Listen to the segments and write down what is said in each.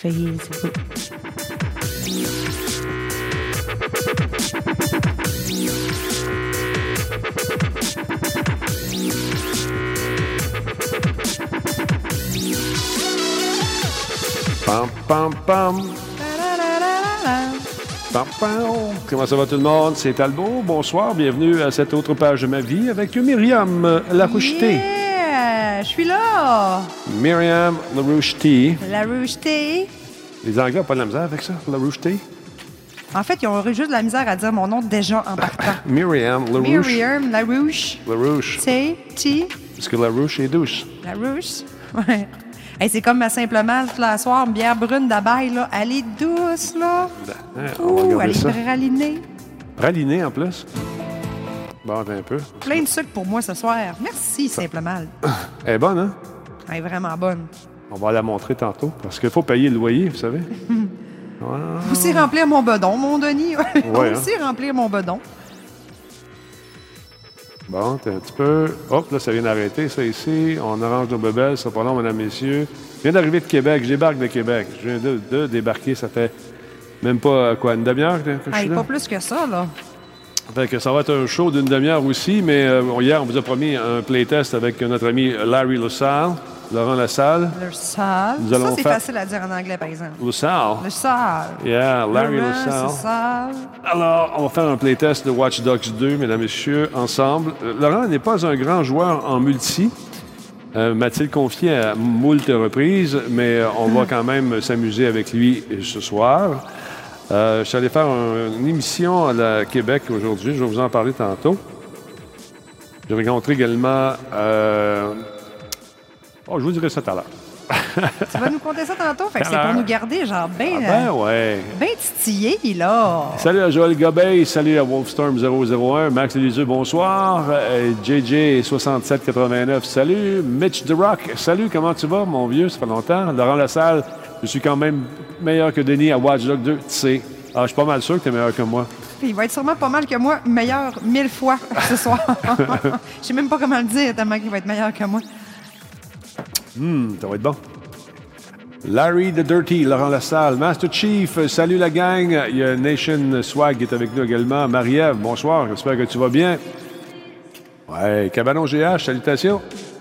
Facebook. Pam, pam, pam. Pam, pam. Comment ça va tout le monde? C'est Talbot. Bonsoir. Bienvenue à cette autre page de ma vie avec Myriam Larouche-T. Yeah! Je suis là! Myriam Larouche-T. Larouche-T. Les Anglais n'ont pas de la misère avec ça, Larouche-T? En fait, ils ont juste de la misère à dire mon nom déjà en partant. Myriam Larouche. Myriam Larouche. Larouche. T. Parce que Larouche est douce. Larouche. Ouais. Hey, c'est comme simplement, la soir, une bière brune d'abeille, là. Elle est douce, là. On va elle ça. est pralinée. Pralinée, en plus. Bon, attends un peu. Plein de sucre pour moi ce soir. Merci, simplement. Elle est bonne, hein? Elle est vraiment bonne. On va la montrer tantôt, parce qu'il faut payer le loyer, vous savez. Faut aussi remplir mon bedon, mon Denis. Faut Ouais, aussi remplir mon bedon. Bon, t'es un petit peu... Hop, là, ça vient d'arrêter, ça, ici. On arrange nos bebelles, ça pas long, mesdames, messieurs. Je viens d'arriver de Québec. Je débarque de Québec. Je viens de débarquer, ça fait même pas, quoi, une demi-heure que je suis là? Pas plus que ça, là. Fait que ça va être un show d'une demi-heure aussi, mais hier, on vous a promis un playtest avec notre ami Larry LaSalle, Laurent Lassalle. LaSalle. Nous allons Ça, c'est faire- facile à dire en anglais, par exemple. LaSalle. LaSalle. Yeah, Larry LaSalle. LaSalle. Alors, on va faire un playtest de Watch Dogs 2, mesdames et messieurs, ensemble. Laurent n'est pas un grand joueur en multi. M'a-t-il confié à moult reprises, mais on va quand même s'amuser avec lui ce soir. Je suis allé faire une émission à la Québec aujourd'hui. Je vais vous en parler tantôt. J'ai rencontré également... je vous dirai ça tout à l'heure. Tu vas nous conter ça tantôt? Fait que c'est Alors. pour nous garder, genre, Ouais. ben titillés, là. Salut à Joël Gobey, salut à Wolfstorm 001, Max Léliseux, bonsoir. JJ 6789, salut. Mitch The Rock, salut, comment tu vas, mon vieux, ça fait longtemps. Laurent Lassalle, je suis quand même meilleur que Denis à Watch Dogs 2, tu sais. Je suis pas mal sûr que tu es meilleur que moi. Puis il va être sûrement pas mal que moi, meilleur 1000 fois ce soir. Je sais même pas comment le dire, tellement qu'il va être meilleur que moi. Ça va être bon. Larry the Dirty, Laurent Lassalle, Master Chief, salut la gang. Il y a Nation Swag qui est avec nous également. Marie-Ève, bonsoir, j'espère que tu vas bien. Ouais, Cabanon GH, salutations.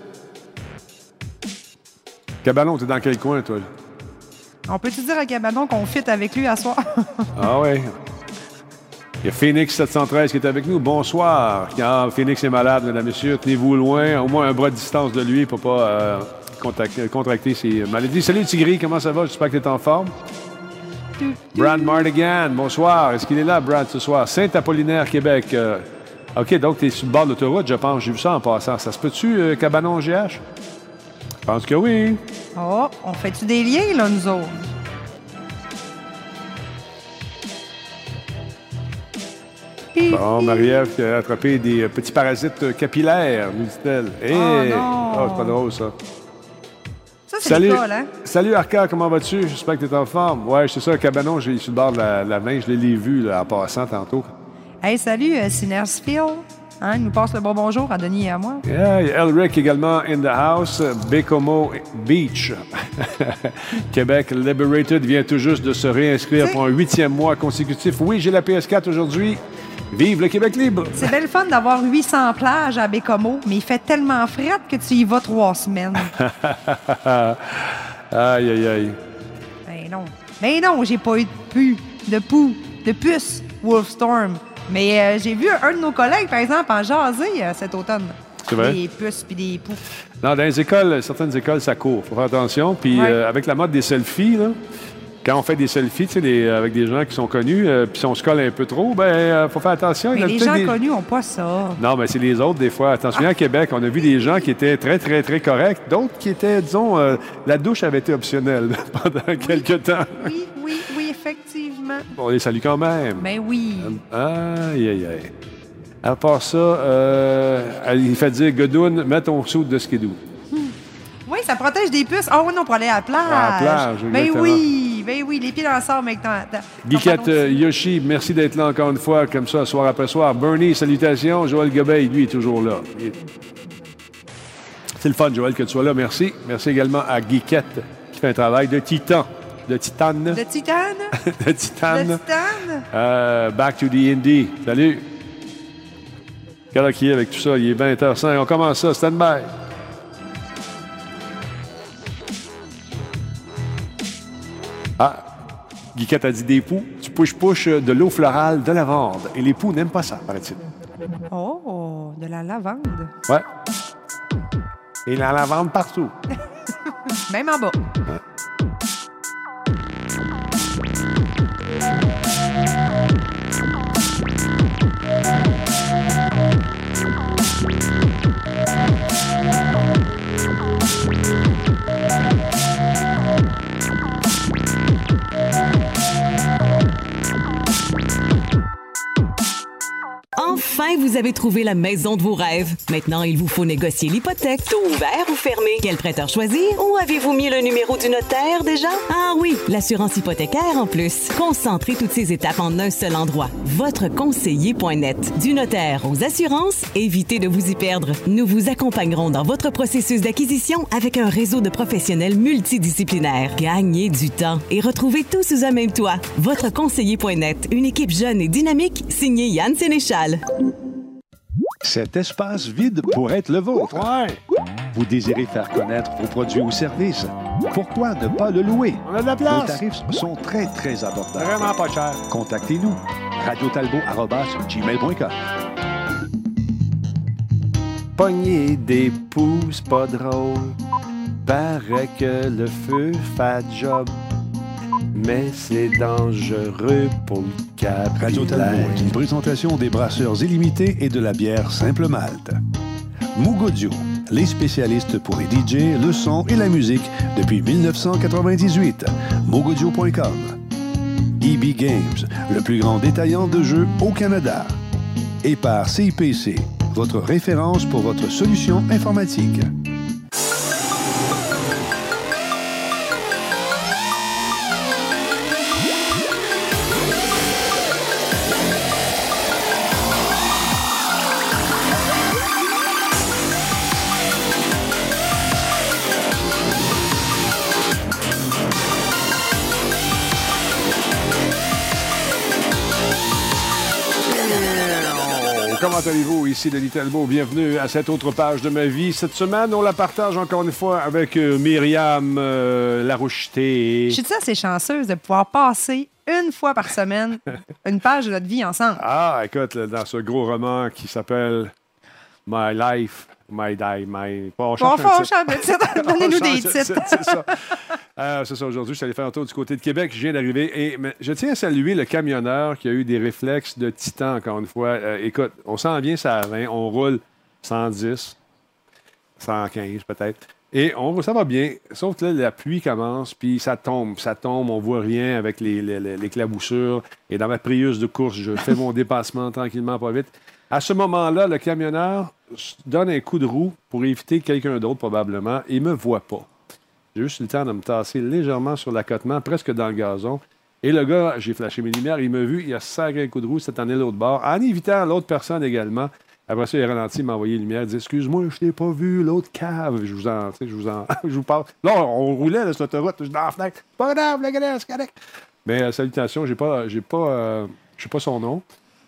Cabanon, t'es dans quel coin, toi? On peut-tu dire à Cabanon qu'on fit avec lui à soir? Ah ouais. Il y a Phoenix 713 qui est avec nous. Bonsoir. Phoenix est malade, mesdames et messieurs. Tenez-vous loin, au moins un bras de distance de lui pour pas contracter ses maladies. Salut Tigri, comment ça va? J'espère que tu es en forme. Brad Mardigan, bonsoir. Est-ce qu'il est là, Brad, ce soir? Saint-Apollinaire, Québec. OK, donc tu es sur le bord de l'autoroute, je pense. J'ai vu ça en passant. Ça se peut-tu, Cabanon GH? Je pense que oui. Oh, on fait-tu des liens, là, nous autres? Bon, Marie-Ève qui a attrapé des petits parasites capillaires, nous dit-elle. non! C'est pas drôle, ça. Ça, c'est Salut, l'école, hein? salut Arca, comment vas-tu? J'espère que tu es en forme. Ouais, c'est ça, Cabanon, j'ai sur le bord de la main, je l'ai vu là, en passant tantôt. Hey, salut, Sinersfield. Hein, il nous passe le bon bonjour à Denis et à moi. Yeah, il y a Elric également in the house. Bécomo Beach. Québec Liberated vient tout juste de se réinscrire pour un 8e mois consécutif. Oui, j'ai la PS4 aujourd'hui. Vive le Québec libre! C'est belle fun d'avoir 800 plages à Bécomo, mais il fait tellement frette que tu y vas 3 semaines. Aïe, aïe, aïe. Ben non, j'ai pas eu de puce Wolfstorm. Mais j'ai vu un de nos collègues, par exemple, en jaser cet automne. C'est vrai? Des puces puis des poux. Non, dans les écoles, certaines écoles, ça court. Faut faire attention. Puis Ouais. avec la mode des selfies, là, quand on fait des selfies, tu sais, avec des gens qui sont connus, puis si on se colle un peu trop, faut faire attention. Il y Mais a les peut-être gens connus n'ont pas ça. Non, mais c'est les autres, des fois. Attention, à Québec, on a vu des gens qui étaient très, très, très corrects. D'autres qui étaient, disons, la douche avait été optionnelle pendant quelques temps. Oui, effectivement. On les salue quand même. Ben oui. Aïe, aïe, aïe. À part ça, il fait dire, Godoun, mets ton soude de skidoo. Oui, ça protège des puces. Ah oui, non, pour aller à la plage. À la plage, exactement. Ben oui, les pieds dans le sable avec ton Guiquette pantalon. Yoshi, merci d'être là encore une fois, comme ça, soir après soir. Bernie, salutations. Joël Gobey, lui, est toujours là. C'est le fun, Joël, que tu sois là. Merci. Merci également à Guiquette, qui fait un travail de titan. de Titane. De Titane. De Titane. De Titane. Back to the Indie. Salut. Quelle qui est avec tout ça? Il est 20h05. On commence ça. Stand by. Ah, Guiquette a dit des poux. Tu push de l'eau florale de lavande. Et les poux n'aiment pas ça, paraît-il. Oh, de la lavande. Ouais. Et la lavande partout. Même en bas. Ouais. Enfin, vous avez trouvé la maison de vos rêves. Maintenant, il vous faut négocier l'hypothèque. Taux ouvert ou fermé? Quel prêteur choisir? Ou avez-vous mis le numéro du notaire déjà? Ah oui, l'assurance hypothécaire en plus. Concentrez toutes ces étapes en un seul endroit. Votreconseiller.net. Du notaire aux assurances, évitez de vous y perdre. Nous vous accompagnerons dans votre processus d'acquisition avec un réseau de professionnels multidisciplinaires. Gagnez du temps et retrouvez tout sous un même toit. Votreconseiller.net. Une équipe jeune et dynamique signée Yann Sénéchal. Cet espace vide pourrait être le vôtre. Ouais. Vous désirez faire connaître vos produits ou services? Pourquoi ne pas le louer? On a de la Nos place. tarifs sont très, très abordables. Vraiment pas cher. Contactez-nous. radiotalbot@gmail.com. Pogner des pouces, pas drôle. Paraît que le feu fait job. Mais c'est dangereux pour le Radio Talbot capillaire. est une présentation des brasseurs illimités et de la bière Simple Malte. Moog Audio, les spécialistes pour les DJ, le son et la musique depuis 1998. moogaudio.com. EB Games, le plus grand détaillant de jeux au Canada. Et par CIPC, votre référence pour votre solution informatique. Comment allez-vous? Ici Denis Talbot. Bienvenue à cette autre page de ma vie. Cette semaine, on la partage encore une fois avec Myriam Laroucheté. Je suis assez chanceuse de pouvoir passer une fois par semaine une page de notre vie ensemble. Ah, écoute, là, dans ce gros roman qui s'appelle My Life, My Die, My... Bon, on change un titre. Donnez-nous On des change de titres. C'est ça. C'est ça, aujourd'hui, je suis allé faire un tour du côté de Québec. Je viens d'arriver. Mais je tiens à saluer le camionneur qui a eu des réflexes de titan, encore une fois. Écoute, on s'en vient, ça à 20. On roule 110, 115 peut-être. Et ça va bien. Sauf que là, la pluie commence, puis ça tombe. On voit rien avec l'éclaboussure. Et dans ma Prius de course, je fais mon dépassement tranquillement, pas vite. À ce moment-là, le camionneur donne un coup de roue pour éviter quelqu'un d'autre, probablement, et ne me voit pas. J'ai juste eu le temps de me tasser légèrement sur l'accotement, presque dans le gazon. Et le gars, j'ai flashé mes lumières, il m'a vu, il a sacré un coup de roue, s'est en allé l'autre bord, en évitant l'autre personne également. Après ça, il a ralenti, il m'a envoyé les lumières, il dit « Excuse-moi, je t'ai pas vu, l'autre cave. » Je vous parle. Là, on roulait là, sur l'autoroute, je suis dans la fenêtre. « C'est pas grave, le gars, c'est correct. » Mais salutations, je sais pas son nom.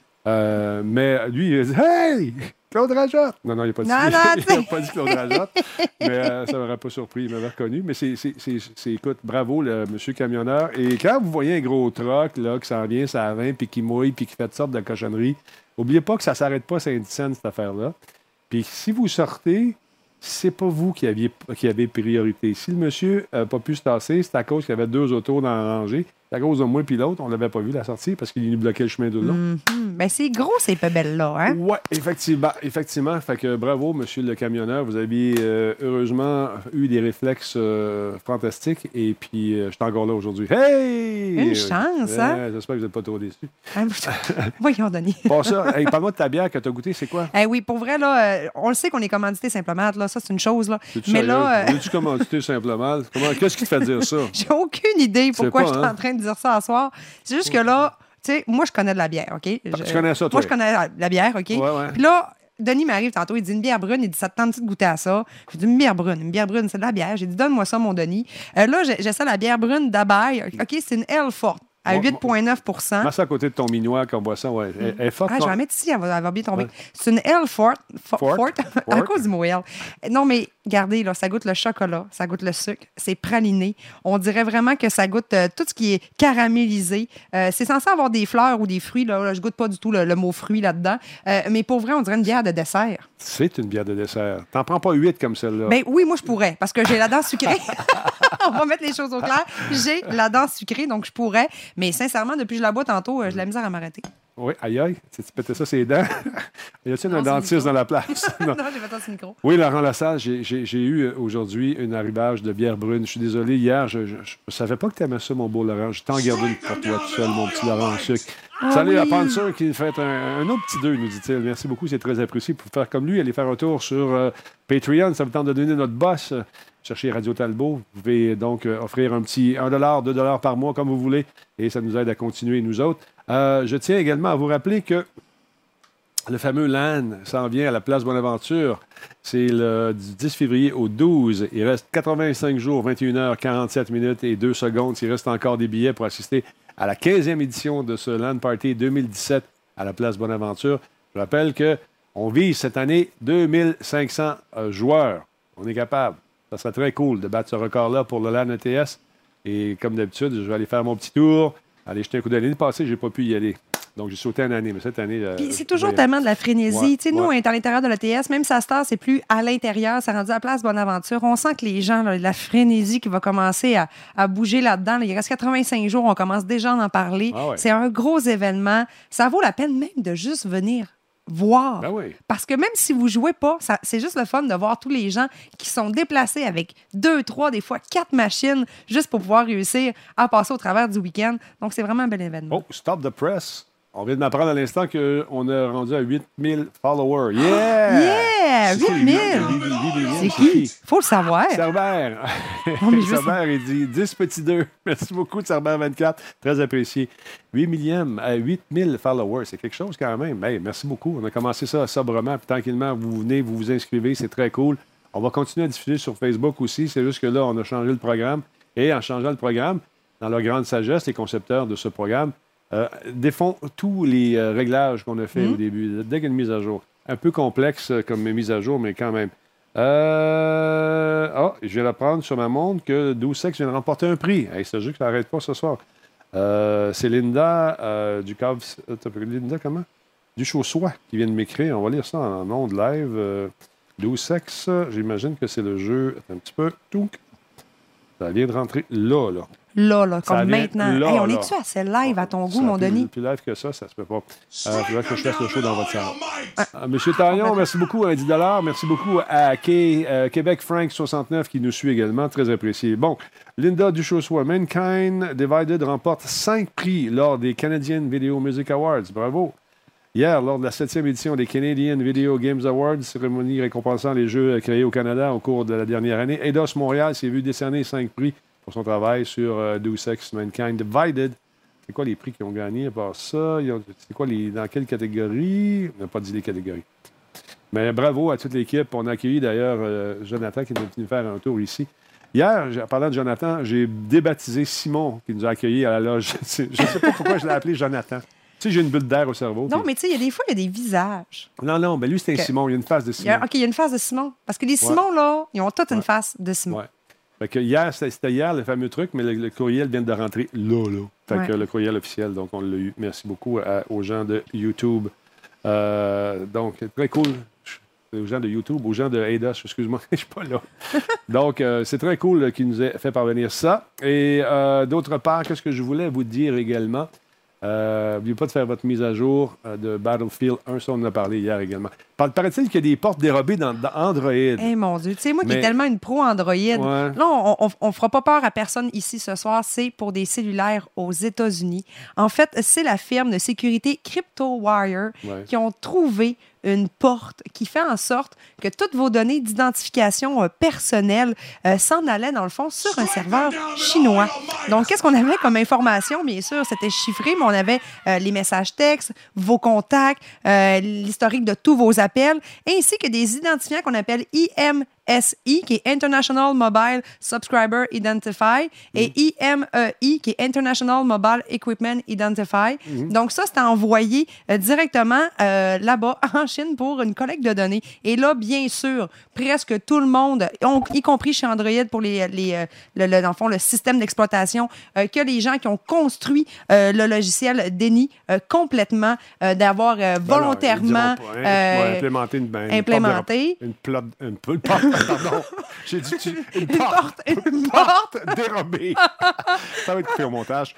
Mais lui, il a dit « Hey! Claude Rajotte! » Non, il n'a pas dit, il a pas dit Claude Rajotte. Mais ça ne m'aurait pas surpris, il m'avait reconnu. Mais écoute, bravo, le monsieur camionneur. Et quand vous voyez un gros truck là, qui s'en vient, ça a 20, puis qui mouille, puis qui fait toutes sortes de cochonneries, n'oubliez pas que ça ne s'arrête pas à Saint-Dicenne, cette affaire-là. Puis si vous sortez, c'est pas vous qui avez priorité. Si le monsieur n'a pas pu se tasser, c'est à cause qu'il y avait deux autos dans la rangée. C'est à cause de moi puis l'autre, on l'avait pas vu la sortie parce qu'il nous bloquait le chemin de long. Ben c'est gros, ces pebelles-là, hein? Oui, effectivement. Fait que bravo, monsieur le camionneur. Vous aviez heureusement eu des réflexes fantastiques. Et puis, je suis encore là aujourd'hui. Hey! Une chance, hein? J'espère que vous n'êtes pas trop déçus. Voyons, Denis. Bon, ça, hey, parle-moi de ta bière que tu as goûtée, c'est quoi? Oui, pour vrai, là, on le sait qu'on est commandité simplement. Là, ça, c'est une chose. Là. Mais là. Tu commandité simplement? Qu'est-ce qui te fait dire ça? J'ai aucune idée pourquoi pas, je suis en train de dire ça à soir. C'est juste que là, tu sais, moi, je connais de la bière, OK? Tu connais ça, toi? Moi, je connais la bière, OK? Ouais. Puis là, Denis m'arrive tantôt, il dit une bière brune. Il dit, ça te tente de goûter à ça? J'ai dit, une bière brune, c'est de la bière. J'ai dit, donne-moi ça, mon Denis. Là, j'essaie la bière brune d'Abaye. OK, c'est une L forte. À 8,9 Mets ça à côté de ton minois qu'on boit ça, ouais. Elle est forte. Je vais la mettre ici, elle va bien tomber. Ouais. C'est une L forte. À cause du mot L. Non, mais regardez, là, ça goûte le chocolat, ça goûte le sucre, c'est praliné. On dirait vraiment que ça goûte tout ce qui est caramélisé. C'est censé avoir des fleurs ou des fruits. Là, je goûte pas du tout le mot fruit là-dedans. Mais pour vrai, on dirait une bière de dessert. C'est une bière de dessert. T'en prends pas 8 comme celle-là. Ben oui, moi, je pourrais, parce que j'ai la dent sucrée. On va mettre les choses au clair. J'ai la dent sucrée, donc je pourrais. Mais sincèrement, depuis que je la bois tantôt, j'ai de la misère à m'arrêter. Oui, aïe. Tu pétais ça, ses dents. Y a-t-il un dentiste dans la place? Non, j'ai fait ça sur le micro. Oui, Laurent Lassalle, j'ai eu aujourd'hui un arrivage de bière brune. Je suis désolé, hier, je ne savais pas que tu aimais ça, mon beau Laurent. Je t'en gardé une pour toi tout seul, mon petit Laurent en sucre. Salut à Panzer qui fait un autre petit 2, nous dit-il. Merci beaucoup, c'est très apprécié. Pour faire comme lui, allez faire un tour sur Patreon. Ça me tente de donner notre boss. Cherchez Radio Talbot. Vous pouvez donc offrir un petit 1 $, 2 $ par mois, comme vous voulez. Et ça nous aide à continuer, nous autres. Je tiens également à vous rappeler que le fameux LAN s'en vient à la Place Bonaventure. C'est du 10 février au 12. Il reste 85 jours, 21 h 47 minutes et 2 secondes. Il reste encore des billets pour assister à la 15e édition de ce LAN Party 2017 à la Place Bonaventure. Je rappelle qu'on vise cette année 2500 joueurs. On est capable. Ça serait très cool de battre ce record-là pour le LAN ETS. Et comme d'habitude, je vais aller faire mon petit tour, aller jeter un coup d'œil. L'année passée, je n'ai pas pu y aller. Donc, j'ai sauté une année, mais cette année... Puis c'est toujours tellement de la frénésie. Nous, on est à l'intérieur de l'ETS. Même si à cette heure, c'est plus à l'intérieur. C'est rendu à la Place Bonaventure. On sent que les gens, là, la frénésie qui va commencer à bouger là-dedans. Là, il reste 85 jours. On commence déjà à en parler. Ah ouais. C'est un gros événement. Ça vaut la peine même de juste venir voir. Ben oui. Parce que même si vous ne jouez pas, c'est juste le fun de voir tous les gens qui sont déplacés avec 2, 3, des fois 4 machines juste pour pouvoir réussir à passer au travers du week-end. Donc, c'est vraiment un bel événement. Oh, stop the press. On vient de m'apprendre à l'instant qu'on est rendu à 8000 followers. Yeah! Yeah! 8000! C'est qui? Faut le savoir. Cerber. Cerber, il dit 10 petits 2. Merci beaucoup, Cerber24. Très apprécié. 8000 followers. C'est quelque chose quand même. Hey, merci beaucoup. On a commencé ça sobrement. Puis tranquillement, vous venez, vous vous inscrivez. C'est très cool. On va continuer à diffuser sur Facebook aussi. C'est juste que là, on a changé le programme. Et en changeant le programme, dans leur grande sagesse, les concepteurs de ce programme défont tous les réglages qu'on a fait au début, dès qu'il y a une mise à jour. Un peu complexe comme mise à jour, mais quand même. Je viens d'apprendre sur ma montre que 12 Sex vient de remporter un prix. Hey, c'est juste que ça n'arrête pas ce soir. C'est Linda du Cave... Linda, comment? Du Chaussois qui vient de m'écrire. On va lire ça en ondes live. 12 Sex, j'imagine que c'est le jeu... Attends un petit peu. Ça vient de rentrer là. Là, comme maintenant. Là, hey, on est-tu assez live à ton goût, mon Denis? Plus live que ça se peut pas. Il faudrait que je fasse le show dans votre salle. Monsieur Tarion, merci beaucoup à 10 $. Merci beaucoup à Québec Frank 69 qui nous suit également. Très apprécié. Bon, Linda Duchossois, Mankind Divided remporte 5 prix lors des Canadian Video Music Awards. Bravo. Hier, lors de la 7e édition des Canadian Video Games Awards, cérémonie récompensant les jeux créés au Canada au cours de la dernière année, Eidos Montréal s'est vu décerner 5 prix pour son travail sur Deus Ex Mankind Divided. C'est quoi les prix qu'ils ont gagnés à part ça? C'est quoi dans quelle catégorie? On n'a pas dit les catégories. Mais bravo à toute l'équipe. On a accueilli d'ailleurs Jonathan qui est venu faire un tour ici. Hier, parlant de Jonathan, j'ai débaptisé Simon qui nous a accueillis à la loge. Je ne sais pas pourquoi je l'ai appelé Jonathan. Tu sais, j'ai une bulle d'air au cerveau. Non, mais tu sais, il y a des fois, il y a des visages. Non, mais lui, c'était un Simon. Il y a une face de Simon. OK, il y a une face de Simon. Parce que les Simons, là, ils ont toutes une face de Simon. Ouais. Fait que hier, c'était hier le fameux truc, mais le courriel vient de rentrer là. Fait que le courriel officiel, donc on l'a eu. Merci beaucoup aux gens de YouTube. Donc, très cool. Aux gens de YouTube, aux gens de Eidos, excuse-moi, je ne suis pas là. Donc, c'est très cool qu'ils nous aient fait parvenir ça. Et d'autre part, qu'est-ce que je voulais vous dire également? N'oubliez pas de faire votre mise à jour de Battlefield 1. Ça, on en a parlé hier également. Paraît-il qu'il y a des portes dérobées dans Android. Eh mon Dieu, tu sais, moi qui est tellement une pro Android, là, on ne fera pas peur à personne ici ce soir. C'est pour des cellulaires aux États-Unis. En fait, c'est la firme de sécurité CryptoWire qui ont trouvé une porte qui fait en sorte que toutes vos données d'identification personnelle s'en allaient, dans le fond, sur un serveur chinois. Donc, qu'est-ce qu'on avait comme information? Bien sûr, c'était chiffré, mais on avait les messages textes, vos contacts, l'historique de tous vos appels, ainsi que des identifiants qu'on appelle IMSI, qui est International Mobile Subscriber Identify, et IMEI, qui est International Mobile Equipment Identify. Donc, ça, c'est envoyé directement là-bas, en Chine, pour une collecte de données. Et là, bien sûr, presque tout le monde, y compris chez Android pour dans le fond, le système d'exploitation, que les gens qui ont construit le logiciel dénient complètement d'avoir volontairement implémenté une porte dérobée. Ça va être coupé au montage.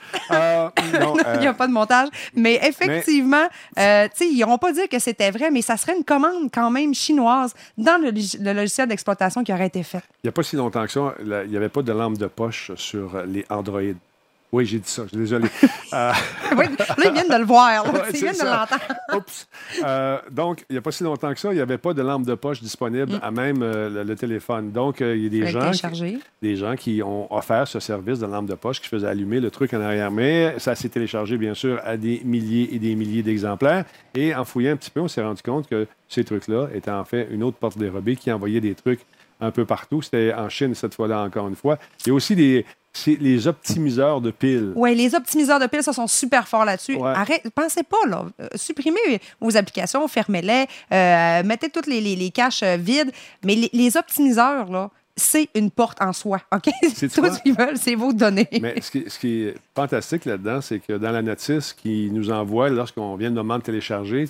Il n'y a pas de montage. Mais effectivement, ils n'auront pas dit que c'était vrai, mais ça serait une commande quand même chinoise dans le logiciel d'exploitation qui aurait été fait. Il n'y a pas si longtemps que ça, il n'y avait pas de lampe de poche sur les Android. Oui, j'ai dit ça, je suis désolé. Oui, là, ils viennent de le voir. Ils viennent de l'entendre. Oups. Donc, il n'y a pas si longtemps que ça, il n'y avait pas de lampe de poche disponible à même le téléphone. Donc, il y a des gens qui ont offert ce service de lampe de poche qui faisait allumer le truc en arrière. Mais ça s'est téléchargé, bien sûr, à des milliers et des milliers d'exemplaires. Et en fouillant un petit peu, on s'est rendu compte que ces trucs-là étaient en fait une autre porte dérobée qui envoyait des trucs un peu partout. C'était en Chine cette fois-là, encore une fois. Il y a aussi c'est les optimiseurs de piles. Oui, les optimiseurs de piles, ça, sont super forts là-dessus. Ouais. Pensez pas, là. Supprimez vos applications, fermez-les, mettez toutes les caches vides. Mais les optimiseurs, là, c'est une porte en soi, OK? Tout ce qu'ils veulent, c'est vos données. Mais ce qui est fantastique là-dedans, c'est que dans la notice qu'ils nous envoient lorsqu'on vient de moment de télécharger,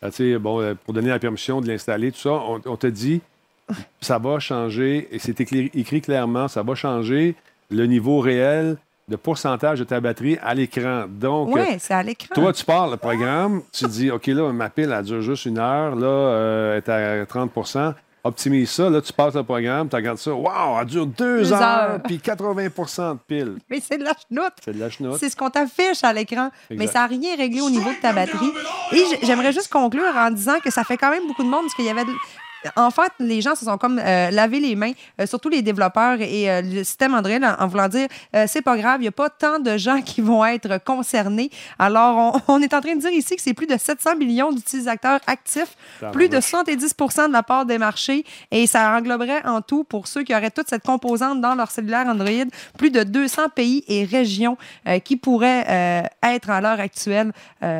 pour donner la permission de l'installer, tout ça, on te dit, ça va changer, et c'est écrit clairement, ça va changer le niveau réel de pourcentage de ta batterie à l'écran. Donc, c'est à l'écran. Toi, tu pars le programme, tu dis, OK, là, ma pile, elle dure juste 1 heure, là, elle est à 30 %. Optimise ça, là, tu passes le programme, tu regardes ça, wow, elle dure 2 heures, puis 80 % de pile. Mais c'est de la chenoute. C'est de la chenoute. C'est ce qu'on t'affiche à l'écran. Exact. Mais ça n'a rien réglé au niveau de ta batterie. Et j'aimerais juste conclure en disant que ça fait quand même beaucoup de monde, parce qu'il y avait... En fait, les gens se sont comme lavé les mains, surtout les développeurs et le système Android, en voulant dire c'est pas grave, il n'y a pas tant de gens qui vont être concernés. Alors, on est en train de dire ici que c'est plus de 700 millions d'utilisateurs actifs, plus de 70 % de la part des marchés, et ça engloberait en tout, pour ceux qui auraient toute cette composante dans leur cellulaire Android, plus de 200 pays et régions qui pourraient être à l'heure actuelle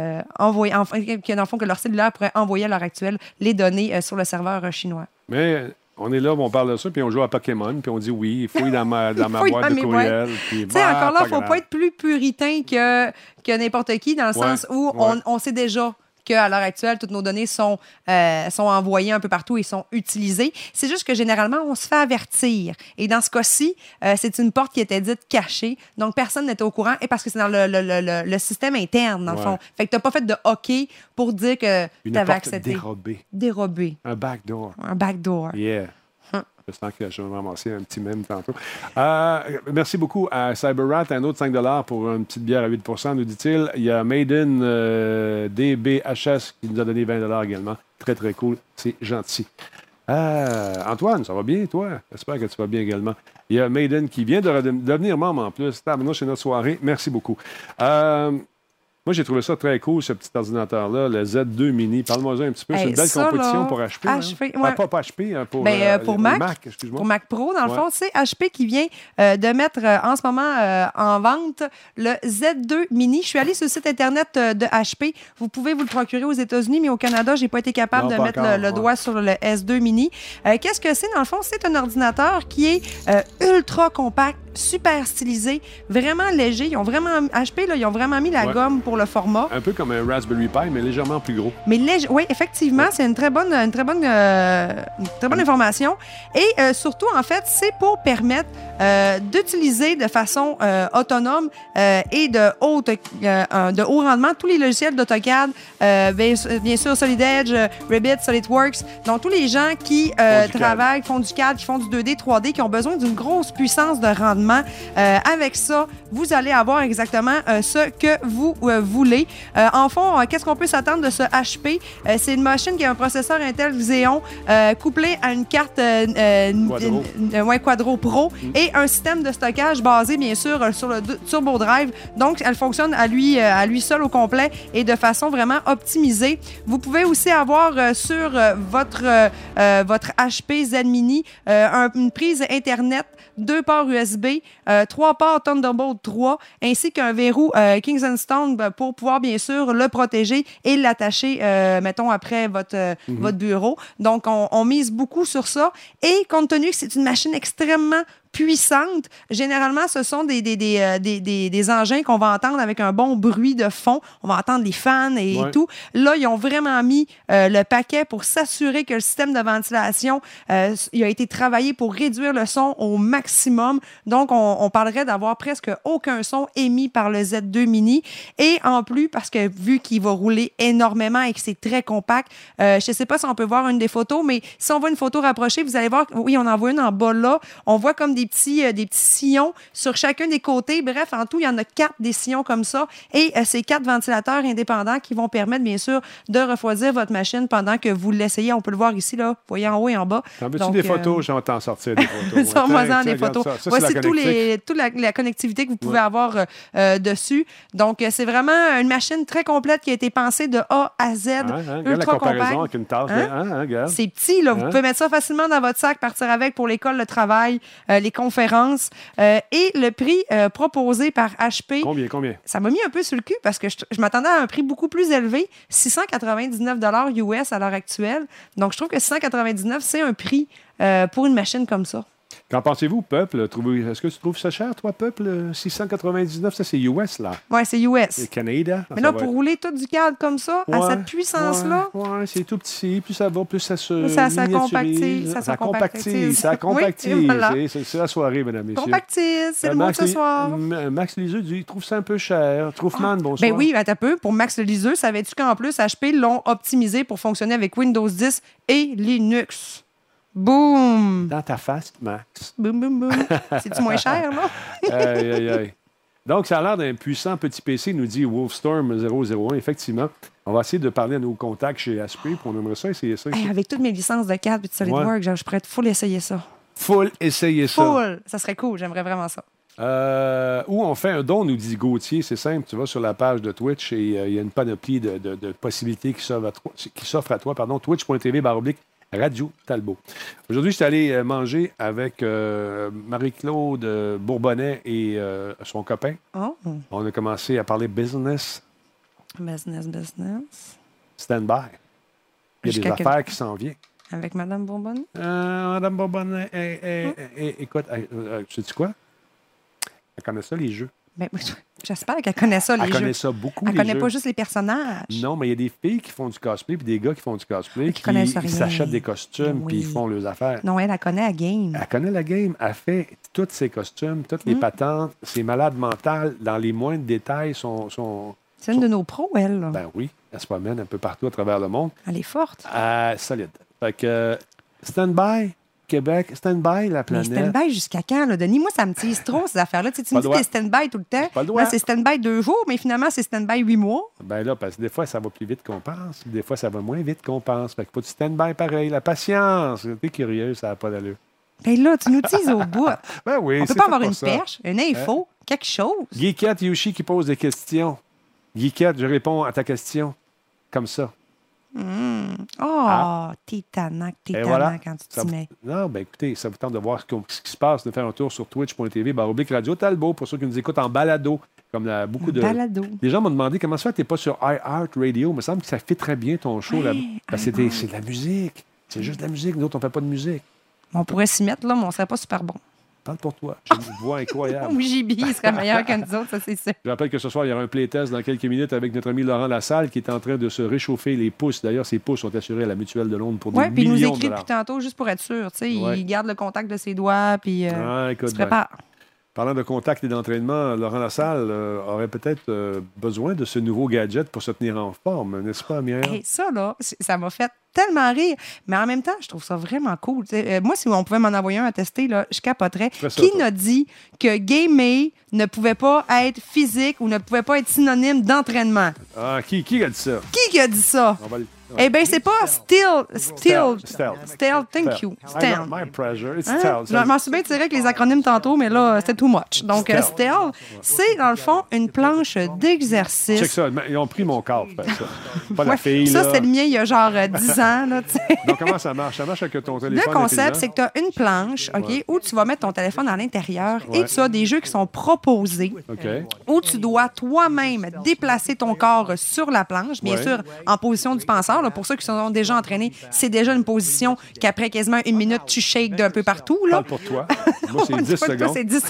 que leur cellulaire pourrait envoyer à l'heure actuelle les données sur le serveur chinois. Mais on est là, on parle de ça, puis on joue à Pokémon, puis on dit oui, il fouille dans ma boîte de courriel. Tu sais, encore là, il ne faut pas être plus puritain que n'importe qui, dans le sens où on sait déjà qu'à l'heure actuelle, toutes nos données sont envoyées un peu partout et sont utilisées. C'est juste que généralement, on se fait avertir. Et dans ce cas-ci, c'est une porte qui était dite cachée. Donc, personne n'était au courant. Et parce que c'est dans le système interne, dans le fond. Fait que tu n'as pas fait de hockey pour dire que tu avais accepté. Dérobé. Un backdoor. Un backdoor. Yeah. J'espère que je vais ramasser un petit mème tantôt. Merci beaucoup à CyberRat. Un autre 5 $ pour une petite bière à 8 %, nous dit-il. Il y a Maiden DBHS qui nous a donné 20 $ également. Très, très cool. C'est gentil. Antoine, ça va bien, toi? J'espère que tu vas bien également. Il y a Maiden qui vient de devenir membre en plus. Maintenant, c'est notre soirée. Merci beaucoup. Moi, j'ai trouvé ça très cool, ce petit ordinateur-là, le Z2 Mini. Parle-moi-en un petit peu. C'est une belle compétition pour HP. Pas HP, pour Mac, excuse-moi. Pour Mac Pro, dans le fond, c'est HP qui vient de mettre en ce moment en vente le Z2 Mini. Je suis allée sur le site Internet de HP. Vous pouvez vous le procurer aux États-Unis, mais au Canada, je n'ai pas été capable de mettre le doigt sur le S2 Mini. Qu'est-ce que c'est, dans le fond? C'est un ordinateur qui est ultra compact, super stylisé, vraiment léger. HP, là, ils ont vraiment mis la gomme pour le format. Un peu comme un Raspberry Pi, mais légèrement plus gros. Mais oui, effectivement, c'est une très bonne information. Et surtout, en fait, c'est pour permettre d'utiliser de façon autonome et de haut rendement tous les logiciels d'AutoCAD, bien sûr Solid Edge, Revit, SolidWorks. Donc, tous les gens qui font du CAD, qui font du 2D, 3D, qui ont besoin d'une grosse puissance de rendement. l'environnement. Avec ça, vous allez avoir exactement ce que vous voulez. En fond, qu'est-ce qu'on peut s'attendre de ce HP? C'est une machine qui a un processeur Intel Xeon couplé à une carte Quadro Pro et un système de stockage basé, bien sûr, sur le Turbo Drive. Donc, elle fonctionne à lui seul au complet et de façon vraiment optimisée. Vous pouvez aussi avoir sur votre HP Z Mini une prise Internet, 2 ports USB, 3 ports Thunderbolt 3, ainsi qu'un verrou Kings & Stone pour pouvoir, bien sûr, le protéger et l'attacher, mettons, après votre bureau. Donc, on mise beaucoup sur ça. Et compte tenu que c'est une machine extrêmement puissante. Généralement, ce sont des engins qu'on va entendre avec un bon bruit de fond. On va entendre les fans et tout. Là, ils ont vraiment mis le paquet pour s'assurer que le système de ventilation il a été travaillé pour réduire le son au maximum. Donc, on parlerait d'avoir presque aucun son émis par le Z2 Mini. Et en plus, parce que vu qu'il va rouler énormément et que c'est très compact, je ne sais pas si on peut voir une des photos, mais si on voit une photo rapprochée, vous allez voir, oui, on en voit une en bas là. On voit comme des petits sillons sur chacun des côtés. Bref, en tout, il y en a 4 des sillons comme ça. Et ces 4 ventilateurs indépendants qui vont permettre, bien sûr, de refroidir votre machine pendant que vous l'essayez. On peut le voir ici, là. Vous voyez en haut et en bas. T'en veux-tu des photos? J'entends sortir des photos. Sors-moi-en des photos. Voici toute la connectivité que vous pouvez avoir dessus. Donc, c'est vraiment une machine très complète qui a été pensée de A à Z. Ultra compact. Avec une tasse. C'est petit, là. Vous pouvez mettre ça facilement dans votre sac, partir avec pour l'école, le travail, les conférences. Et le prix proposé par HP... Combien? Ça m'a mis un peu sur le cul parce que je m'attendais à un prix beaucoup plus élevé, 699 $ US à l'heure actuelle. Donc, je trouve que 699 $, c'est un prix pour une machine comme ça. Qu'en pensez-vous, Peuple? Est-ce que tu trouves ça cher, toi, Peuple? 699, ça, c'est US, là. Oui, c'est US. C'est Canada. Mais là, pour rouler tout du cadre comme ça, à cette puissance-là... Oui, c'est tout petit. Plus ça va, plus ça se ça compactise. Ça compactise. Oui, voilà. C'est la soirée, mesdames et messieurs. Compactise, c'est le mot de ce soir. Max Liseux dit, il trouve ça un peu cher. Troufman, bonsoir. Ben oui, attends un peu. Pour Max le Liseux, savais-tu qu'en plus, HP l'ont optimisé pour fonctionner avec Windows 10 et Linux? Boum! Dans ta face, Max. Boum, boum, boum. C'est-tu moins cher, là? Aïe. Donc, ça a l'air d'un puissant petit PC, nous dit Wolfstorm 001. Effectivement, on va essayer de parler à nos contacts chez HP, puis on aimerait ça essayer ça. Avec toutes mes licences de cadre et de SolidWorks, je pourrais être full essayer ça. Full essayer ça. Full! Ça serait cool, j'aimerais vraiment ça. Où on fait un don, nous dit Gauthier, c'est simple, tu vas sur la page de Twitch et il y a une panoplie de possibilités qui s'offrent à toi. Twitch.tv// Radio Talbot. Aujourd'hui, je suis allé manger avec Marie-Claude Bourbonnais et son copain. Oh. On a commencé à parler business. Business. Stand-by. Il y a des affaires qui s'en viennent. Avec Mme Bourbonnais? Mme Bourbonnais, écoute, sais-tu quoi? Elle connaît ça, les jeux. Ben, j'espère qu'elle connaît ça, les jeux. Elle connaît ça beaucoup, les jeux. Elle connaît pas juste les personnages. Non, mais il y a des filles qui font du cosplay puis des gars qui font du cosplay qui s'achètent des costumes puis ils font leurs affaires. Non, elle connaît la game. Elle connaît la game. Elle fait tous ses costumes, toutes les patentes. Ses malades mentales, dans les moindres détails, C'est une de nos pros, elle. Là. Ben oui. Elle se promène un peu partout à travers le monde. Elle est forte. Solide. Fait que stand-by. Québec, stand-by, la planète. Mais stand-by jusqu'à quand, là, Denis? Moi, ça me tise trop, ces affaires-là. Tu me dis que t'es stand-by tout le temps. Là, c'est stand-by 2 jours, mais finalement, c'est stand-by 8 mois. Ben là, parce que des fois, ça va plus vite qu'on pense. Des fois, ça va moins vite qu'on pense. Fait qu'il faut du stand-by pareil. La patience. T'es curieux, ça n'a pas d'allure. Ben là, tu nous tises au bout. Ben oui, on peut pas avoir une perche, une info, quelque chose. Geekette Yoshi qui pose des questions. Geekette, je réponds à ta question. Comme ça. T'es tannant quand tu t'y mets. Non, ben écoutez, ça vous tente de voir ce qui se passe, de faire un tour sur twitch.tv// Radio Talbot, pour ceux qui nous écoutent en balado, comme beaucoup de... Balado. Les gens m'ont demandé comment ça fait que tu n'es pas sur iHeartRadio. Il me semble que ça fait très bien ton show là-bas. C'est de la musique. C'est juste de la musique. Nous autres, on ne fait pas de musique. On pourrait s'y mettre, là, mais on ne serait pas super bon. Parle pour toi. J'ai une voix incroyable. Oui, JB, il serait meilleur que nous autres, ça, c'est sûr. Je rappelle que ce soir, il y aura un playtest dans quelques minutes avec notre ami Laurent Lassalle qui est en train de se réchauffer les pouces. D'ailleurs, ses pouces sont assurés à la Mutuelle de Londres pour des millions de dollars. Oui, puis il nous écrit depuis tantôt juste pour être sûr. Il garde le contact de ses doigts, puis il se prépare. Parlant de contact et d'entraînement, Laurent Lassalle aurait peut-être besoin de ce nouveau gadget pour se tenir en forme, n'est-ce pas, Myriam? Hey, ça, là, ça m'a fait tellement rire. Mais en même temps, je trouve ça vraiment cool. Moi, si on pouvait m'en envoyer un à tester, là, je capoterais. Qui n'a dit que gamer ne pouvait pas être physique ou ne pouvait pas être synonyme d'entraînement? Ah, qui a dit ça? Qui a dit ça? Eh bien, c'est pas stealth. Thank you. Stealth. My pleasure. It's stealth. Je m'en suis bien tiré avec les acronymes tantôt, mais là, c'était too much. Donc, stealth, c'est dans le fond une planche d'exercice. Check ça. Ils ont pris mon corps, ça. Pas la fille. Ça, là. c'était le mien il y a genre 10 ans. Là, donc, comment ça marche? Ça marche avec ton téléphone? Le concept, c'est que tu as une planche, OK, où tu vas mettre ton téléphone à l'intérieur et tu as des jeux qui sont proposés où tu dois toi-même déplacer ton corps sur la planche, bien sûr, en position du penseur. Là, pour ceux qui sont déjà entraînés, c'est déjà une position qu'après quasiment 1 minute, tu shakes d'un peu partout. Là. Parle pour toi. Moi, c'est 10 secondes. Toi, c'est 10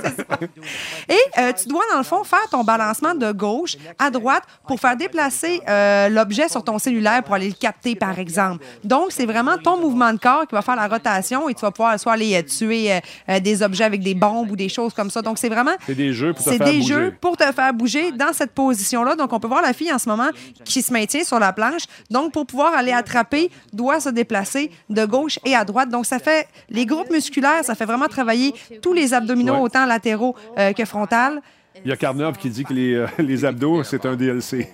Et tu dois, dans le fond, faire ton balancement de gauche à droite pour faire déplacer l'objet sur ton cellulaire pour aller le capter, par exemple. Donc, c'est vraiment ton mouvement de corps qui va faire la rotation et tu vas pouvoir soit aller tuer des objets avec des bombes ou des choses comme ça. Donc, c'est vraiment... C'est des jeux pour te faire bouger. C'est des jeux pour te faire bouger dans cette position-là. Donc, on peut voir la fille en ce moment qui se maintient sur la planche. Donc, pour pouvoir aller attraper, doit se déplacer de gauche et à droite. Donc, ça fait les groupes musculaires, ça fait vraiment travailler tous les abdominaux, autant latéraux que frontales. Il y a Carnov qui dit que les abdos, c'est un DLC.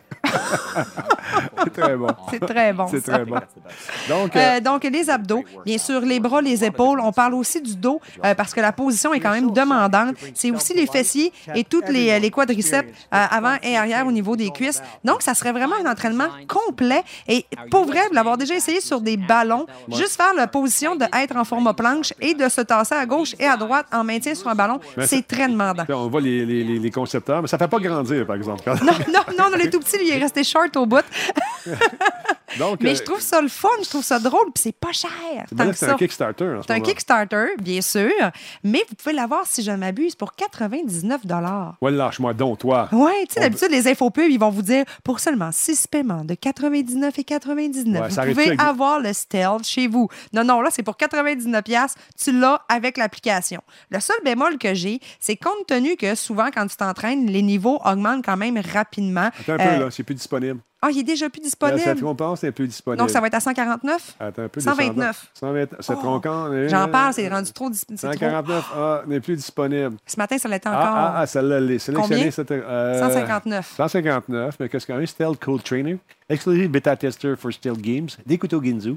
C'est très bon. C'est très bon. C'est très bon. Donc, les abdos, bien sûr, les bras, les épaules. On parle aussi du dos parce que la position est quand même demandante. C'est aussi les fessiers et toutes les quadriceps avant et arrière au niveau des cuisses. Donc, ça serait vraiment un entraînement complet. Et pour vrai, l'avoir déjà essayé sur des ballons, juste faire la position d'être en format planche et de se tasser à gauche et à droite en maintien sur un ballon, c'est très demandant. On voit les concepteurs, mais ça ne fait pas grandir, par exemple. Non, le tout petit, lui, il est resté short au bout. Donc, mais je trouve ça le fun, je trouve ça drôle, puis c'est pas cher. C'est un Kickstarter en ce moment. C'est un Kickstarter, bien sûr, mais vous pouvez l'avoir, si je ne m'abuse, pour 99 $. Ouais, lâche-moi donc, toi. Oui, tu sais, d'habitude, les infopubs, ils vont vous dire, pour seulement 6 paiements de 99,99 $, vous pouvez avoir le Stealth chez vous. Non, là, c'est pour 99 $, tu l'as avec l'application. Le seul bémol que j'ai, c'est compte tenu que souvent, quand tu t'entraînes, les niveaux augmentent quand même rapidement. Attends un peu, là, c'est plus disponible. Ah, il est déjà plus disponible. Ça compense, c'est plus disponible. Donc, ça va être à 149? Attends un peu. 129. 120, c'est tronquant. J'en parle, c'est rendu trop disponible. 149, n'est plus disponible. Ce matin, ça l'était encore. Celle-là, les sélectionnée, c'était... 159. 159, mais qu'est-ce qu'on a? Stealth Cold Trainer, exclusive beta tester for Stealth Games, des couteaux Ginzu.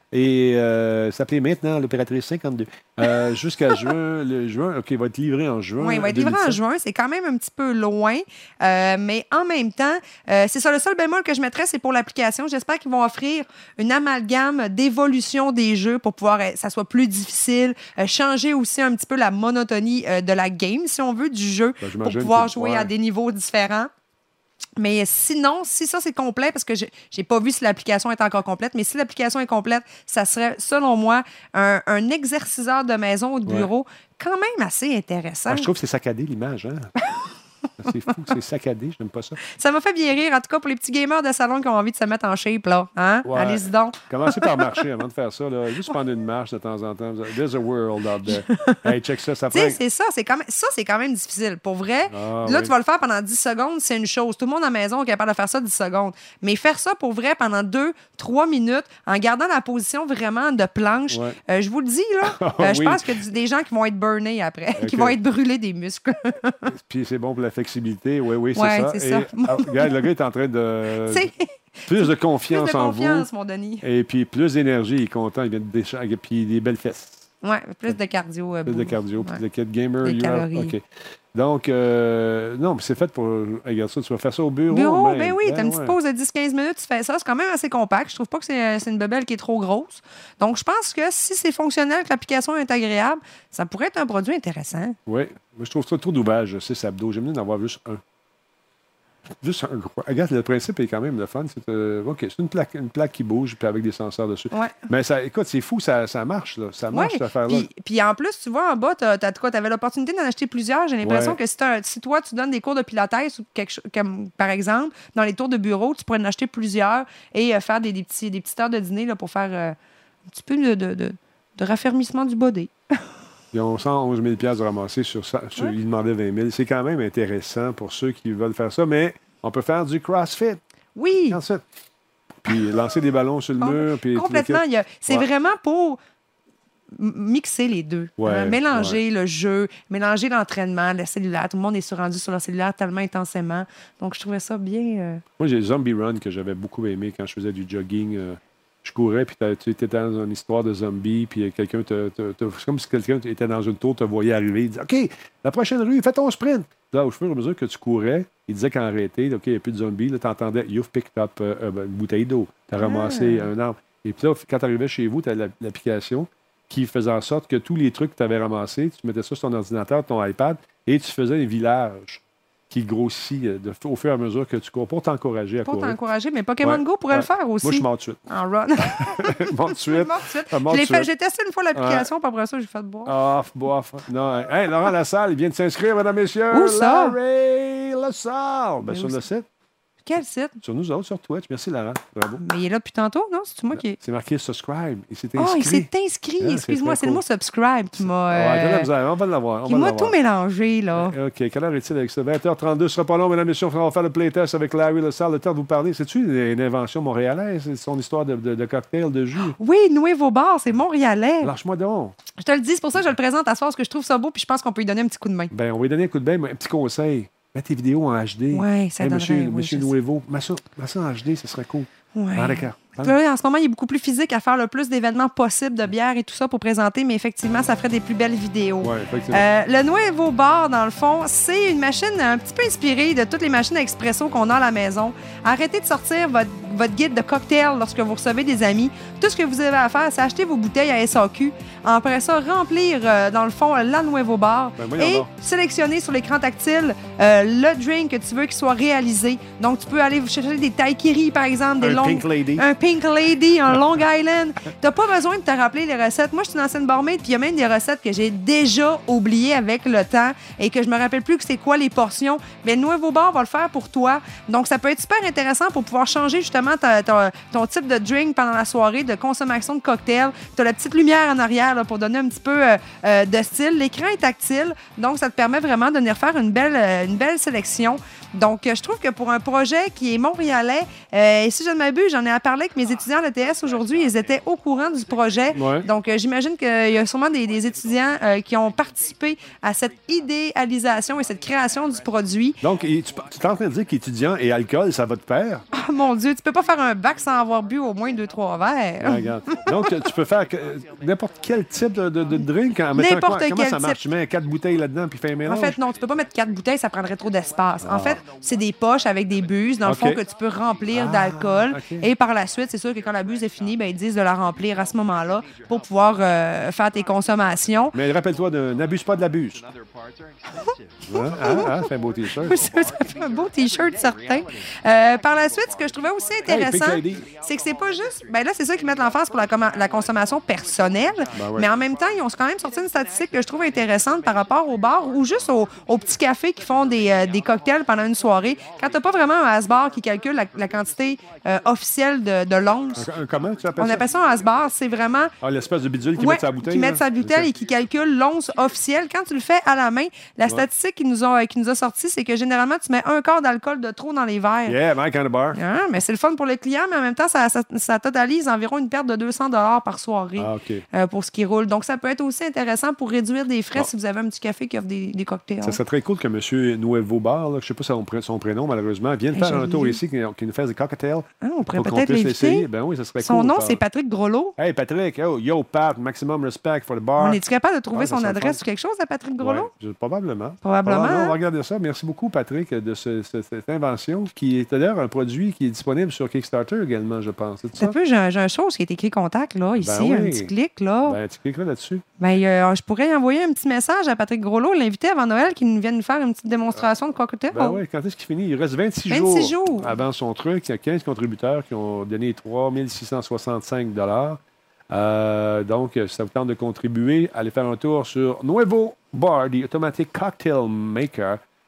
Et s'appelait maintenant l'opératrice 52. Jusqu'à juin. OK, il va être livré en juin. Oui, il va être livré en juin. C'est quand même un petit peu loin. Mais en même temps, c'est ça. Le seul bémol que je mettrais, c'est pour l'application. J'espère qu'ils vont offrir une amalgame d'évolution des jeux pour pouvoir que ça soit plus difficile. Changer aussi un petit peu la monotonie de la game, si on veut, du jeu, pour pouvoir jouer à des niveaux différents. Mais sinon, si ça, c'est complet, parce que j'ai pas vu si l'application est encore complète, mais si l'application est complète, ça serait, selon moi, un exerciceur de maison ou de bureau quand même assez intéressant. Je trouve que c'est saccadé, l'image, hein? C'est fou, c'est saccadé, je n'aime pas ça. Ça m'a fait bien rire, en tout cas pour les petits gamers de salon qui ont envie de se mettre en shape, là. Hein? Ouais. Allez-y donc. Commencez par marcher avant de faire ça, là. Juste prendre une marche de temps en temps. There's a world out there. Hey, check ça, ça prend... c'est ça, c'est quand même difficile. Pour vrai, tu vas le faire pendant 10 secondes, c'est une chose. Tout le monde à la maison est capable de faire ça 10 secondes. Mais faire ça pour vrai pendant 2-3 minutes, en gardant la position vraiment de planche, je vous le dis, là, je pense qu'il y a des gens qui vont être burnés après, qui vont être brûlés des muscles. Puis c'est bon pour la flexibilité, oui, c'est ça. C'est ça. Regarde, le gars est en train de... Plus de confiance en vous. Mon Denis. Et puis plus d'énergie, il est content, il vient de puis des belles fesses. Oui, plus de cardio. Plus de cardio, plus de kit gamer. Des calories. OK. Donc, non, mais c'est fait pour... Regarde ça, tu vas faire ça au bureau. Ben oui, tu as une petite pause de 10-15 minutes, tu fais ça. C'est quand même assez compact. Je trouve pas que c'est une bebelle qui est trop grosse. Donc, je pense que si c'est fonctionnel, que l'application est agréable, ça pourrait être un produit intéressant. Oui, mais je trouve ça trop d'ouvrage, 6 abdos. J'aime mieux d'en avoir juste un. Juste un gros. Regarde, le principe est quand même le fun. C'est une plaque qui bouge puis avec des senseurs dessus. Ouais. Mais ça, écoute, c'est fou, ça marche. Là. Ça marche, cette affaire-là. Puis en plus, tu vois, en bas, tu avais l'opportunité d'en acheter plusieurs. J'ai l'impression que si toi, tu donnes des cours de pilates ou quelque chose, comme par exemple, dans les tours de bureau, tu pourrais en acheter plusieurs et faire des petites heures de dîner là, pour faire un petit peu de raffermissement du body. Ils ont 111 000 $ de ramasser sur ça. Ils demandaient 20 000. C'est quand même intéressant pour ceux qui veulent faire ça, mais on peut faire du CrossFit. Oui. Ensuite. Puis lancer des ballons sur le mur. Puis complètement. C'est vraiment pour mixer les deux. Mélanger le jeu, mélanger l'entraînement, le cellulaire. Tout le monde est rendu sur leur cellulaire tellement intensément. Donc, je trouvais ça bien... Moi, j'ai Zombie Run que j'avais beaucoup aimé quand je faisais du jogging. Je courais, puis tu étais dans une histoire de zombies, puis quelqu'un c'est comme si quelqu'un était dans une tour, te voyait arriver, il disait « OK, la prochaine rue, fais ton sprint! » Là, au fur et à mesure que tu courais, il disait qu'en arrêtait, OK, il n'y a plus de zombies, là, tu entendais « You've picked up une bouteille d'eau, tu as ramassé un arbre. » Et puis là, quand tu arrivais chez vous, tu as l'application qui faisait en sorte que tous les trucs que tu avais ramassés, tu mettais ça sur ton ordinateur, ton iPad, et tu faisais des villages qui grossit au fur et à mesure que tu cours pour t'encourager à courir. Pour t'encourager, mais Pokémon Go pourrait le faire aussi. Moi, je monte de suite. En run. Monte de suite. J'ai testé une fois l'application, puis après ça, j'ai fait de boire. Bof. Non. Hey, Laurent Lassalle, il vient de s'inscrire, mesdames et messieurs. Où ça? Larry Lassalle. Ben, sur le site. Quel site? Sur nous autres, sur Twitch. Merci, Laurent. Bravo. Mais il est là depuis tantôt, non? C'est moi qui... C'est marqué « subscribe ». Il s'est inscrit. Il s'est inscrit. Excuse-moi, c'est le mot « subscribe » qui m'a... on va l'avoir. Qui m'a tout mélangé, là. OK. Quelle heure est-il avec ça? 20h32. Ce sera pas long, mesdames et messieurs. On va faire le playtest avec Larry Lassalle. Le temps de vous parler. C'est-tu une invention montréalaise? C'est son histoire de cocktail, de jus? Oui, Nuevo Bar, c'est montréalais. Lâche-moi donc. Je te le dis, c'est pour ça que je le présente à soir, parce que je trouve ça beau, puis je pense qu'on peut lui donner un petit coup de main. Ben, on va lui donner un coup de main, mais un petit conseil. Mets tes vidéos en HD. Oui, ça donnerait. Monsieur Nuevo, mets ça en HD, ça serait cool. Oui. D'accord. Là, en ce moment, il est beaucoup plus physique à faire le plus d'événements possibles de bière et tout ça pour présenter, mais effectivement, ça ferait des plus belles vidéos. Oui, effectivement. Le Nuevo Bar, dans le fond, c'est une machine un petit peu inspirée de toutes les machines à expresso qu'on a à la maison. Arrêtez de sortir votre guide de cocktail lorsque vous recevez des amis. Tout ce que vous avez à faire, c'est acheter vos bouteilles à SAQ. Après ça, remplir, dans le fond, la Nuevo Bar et sélectionner sur l'écran tactile le drink que tu veux qu'il soit réalisé. Donc, tu peux aller chercher des daiquiris, par exemple, un Pink Lady, un Long Island. T'as pas besoin de te rappeler les recettes. Moi, je suis une ancienne barmaid, puis il y a même des recettes que j'ai déjà oubliées avec le temps et que je me rappelle plus que c'est quoi les portions. Mais le Nuevo Bar va le faire pour toi. Donc, ça peut être super intéressant pour pouvoir changer justement ton type de drink pendant la soirée, de consommation de cocktail. T'as la petite lumière en arrière là, pour donner un petit peu de style. L'écran est tactile, donc ça te permet vraiment de venir faire une belle sélection. Donc, je trouve que pour un projet qui est montréalais, et si je ne m'abuse, j'en ai parlé avec mes étudiants à l'ETS aujourd'hui, ils étaient au courant du projet. Ouais. Donc, j'imagine qu'il y a sûrement des étudiants qui ont participé à cette idéalisation et cette création du produit. Donc, tu es en train de dire qu'étudiant et alcool, ça va de pair? Oh mon Dieu, tu peux pas faire un bac sans avoir bu au moins 2-3 verres. Ah, regarde. Donc, tu peux faire n'importe quel type de drink en mettant n'importe quel Comment ça marche? Tu mets 4 bouteilles là-dedans puis fais un mélange? En fait, non, tu peux pas mettre 4 bouteilles, ça prendrait trop d'espace. En fait, c'est des poches avec des buses, dans le fond, que tu peux remplir d'alcool. Et par la suite, c'est sûr que quand la buse est finie, ben, ils disent de la remplir à ce moment-là pour pouvoir faire tes consommations. Mais rappelle-toi, n'abuse pas de la buse. Ça fait un beau T-shirt. Ça fait un beau T-shirt, certain. Par la suite, ce que je trouvais aussi intéressant, c'est que c'est pas juste... Ben là, c'est ça qu'ils mettent l'emphase pour la consommation personnelle, mais en même temps, ils ont quand même sorti une statistique que je trouve intéressante par rapport aux bars ou juste aux petits cafés qui font des cocktails pendant une soirée. Quand t'as pas vraiment un has-bar qui calcule la quantité officielle de l'once. Comment tu appelles ça? On appelle ça un has-bar. C'est vraiment... l'espèce de bidule qui met sa bouteille. Qui met sa bouteille et qui calcule l'once officielle. Quand tu le fais à la main, la statistique qui nous a sorti, c'est que généralement, tu mets un quart d'alcool de trop dans les verres. Yeah, my kind of bar. Mais c'est le fun pour le client, mais en même temps, ça totalise environ une perte de 200 $ par soirée pour ce qui roule. Donc, ça peut être aussi intéressant pour réduire des frais si vous avez un petit café qui offre des cocktails. Ça serait très cool que M. Nuevo Bar, là, je ne sais pas son prénom, malheureusement, vienne faire un tour ici, qui nous fasse des cocktails. On pourrait peut-être l'inviter. Ben oui, ça serait cool. Son nom, c'est Patrick Groslo. Hey, Patrick. Yo, Pat, maximum respect for the bar. On est-tu capable de trouver son adresse ou quelque chose à Patrick Groslo? Ouais, probablement. On va regarder ça. Merci beaucoup, Patrick, de cette invention, qui est d'ailleurs un produit qui est disponible sur Kickstarter également, je pense. C'est un peu, j'ai un chose qui est écrit contact, là, ici, un petit clic, là. Un petit clic là-dessus. Je pourrais envoyer un petit message à Patrick Groslo, l'inviter avant Noël, qu'il vienne nous faire une petite démonstration de cocktail. Ben oui, quand est-ce qu'il finit? Il reste 26 jours avant son truc. Il y a 15 contributeurs qui ont donné 3 665 $. Donc, si ça vous tente de contribuer, allez faire un tour sur Nuevo Bar, the Automatic Cocktail Maker.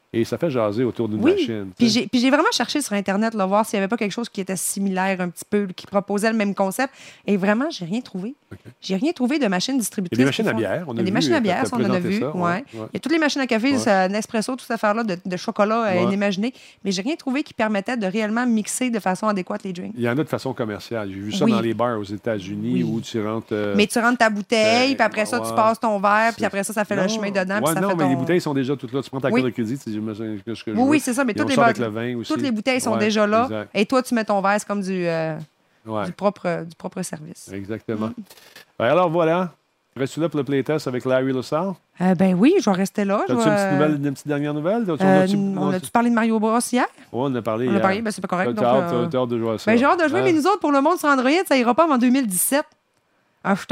Et ça fait jaser autour d'une machine. Puis j'ai vraiment cherché sur Internet, là, voir s'il n'y avait pas quelque chose qui était similaire un petit peu, qui proposait le même concept. Et vraiment, j'ai rien trouvé. Okay. J'ai rien trouvé de machine distributrice. Il y a des machines à bière. Il y a des machines à bière, ça, on en a vu. Ouais. Il y a toutes les machines à café, Nespresso, toute cette affaire-là de chocolat inimaginé. Mais j'ai rien trouvé qui permettait de réellement mixer de façon adéquate les drinks. Il y en a de façon commerciale. J'ai vu ça dans les bars aux États-Unis où tu rentres... Mais tu rentres ta bouteille, puis après ça, tu passes ton verre, puis après ça fait le chemin dedans. Non, mais les bouteilles sont déjà toutes là. Tu prends ta carte de crédit, oui, c'est ça, mais toutes les bouteilles sont déjà là. Exact. Et toi, tu mets ton verre, c'est comme du propre service. Exactement. Alors voilà. Restes-tu là pour le playtest avec Larry LaSalle? Ben oui, je vais rester là. As-tu une petite dernière nouvelle? On a-tu parlé de Mario Bros hier? Oui, on a parlé. Ben c'est pas correct. T'as hâte de jouer à ça. Ben, j'ai hâte de jouer, mais nous autres, pour le monde sur Android, ça ira pas avant 2017. Alors, je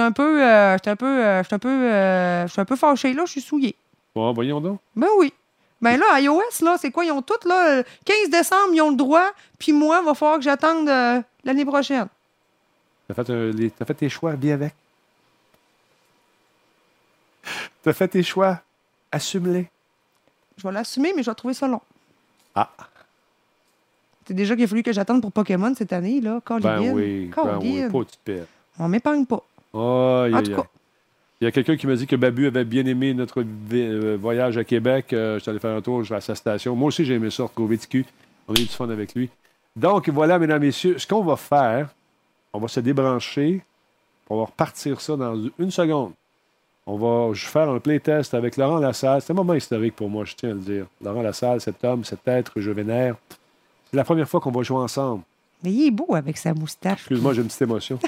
suis un peu fâché là, je suis souillé. Bon, voyons donc. Ben oui. Ben là, iOS, là, c'est quoi? Ils ont toutes, là, 15 décembre, ils ont le droit, puis moi, il va falloir que j'attende l'année prochaine. T'as fait tes choix, bien avec. T'as fait tes choix, assume-les. Je vais l'assumer, mais je vais trouver ça long. Ah. C'est déjà qu'il a fallu que j'attende pour Pokémon cette année, là. Ben oui, pas de pire. On m'épargne pas. En tout cas. Il y a quelqu'un qui m'a dit que Babu avait bien aimé notre voyage à Québec. Je suis allé faire un tour à sa station. Moi aussi, j'ai aimé ça, retrouver TQ. On a eu du fun avec lui. Donc, voilà, mesdames et messieurs, ce qu'on va faire, on va se débrancher. On va repartir ça dans une seconde. On va faire un playtest avec Laurent Lassalle. C'est un moment historique pour moi, je tiens à le dire. Laurent Lassalle, cet homme, cet être que je vénère. C'est la première fois qu'on va jouer ensemble. Mais il est beau avec sa moustache. Excuse-moi, j'ai une petite émotion.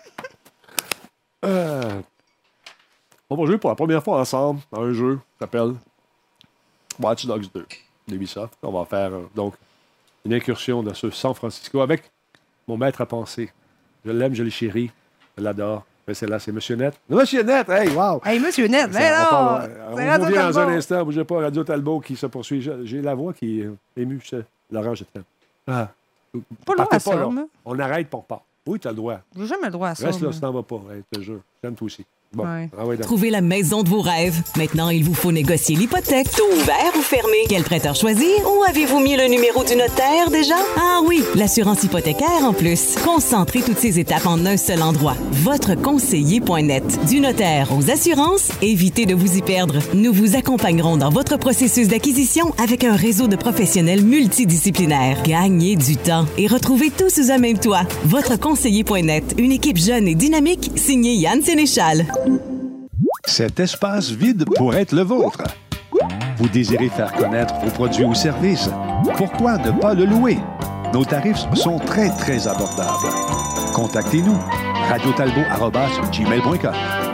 On va jouer pour la première fois ensemble dans un jeu qui s'appelle Watch Dogs 2 d'Ubisoft. On va faire donc une incursion dans ce San Francisco avec mon maître à penser. Je l'aime, je le chéris, je l'adore. Mais c'est là, c'est Monsieur Net. Monsieur Net, hey, wow! Hey, Monsieur Net, mais non! On revient dans un instant, bougez pas, Radio Talbot qui se poursuit. J'ai la voix qui est émue. Laurent, je t'aime. Pas loin à ça, on arrête pour pas. Oui, tu as le droit. J'ai jamais le droit à ça. Reste là, si t'en vas pas. Hey, je te jure. J'aime toi aussi. Bon. Ouais. Trouvez la maison de vos rêves. Maintenant, il vous faut négocier l'hypothèque. Taux ouvert ou fermé? Quel prêteur choisir? Ou avez-vous mis le numéro du notaire déjà? Ah oui, l'assurance hypothécaire en plus. Concentrez toutes ces étapes en un seul endroit. Votreconseiller.net. Du notaire aux assurances, évitez de vous y perdre. Nous vous accompagnerons dans votre processus d'acquisition avec un réseau de professionnels multidisciplinaires. Gagnez du temps et retrouvez tout sous un même toit. Votreconseiller.net. Une équipe jeune et dynamique signée Yann Sénéchal. Cet espace vide pourrait être le vôtre. Vous désirez faire connaître vos produits ou services? Pourquoi ne pas le louer? Nos tarifs sont très, très abordables. Contactez-nous. radiotalbot@gmail.com.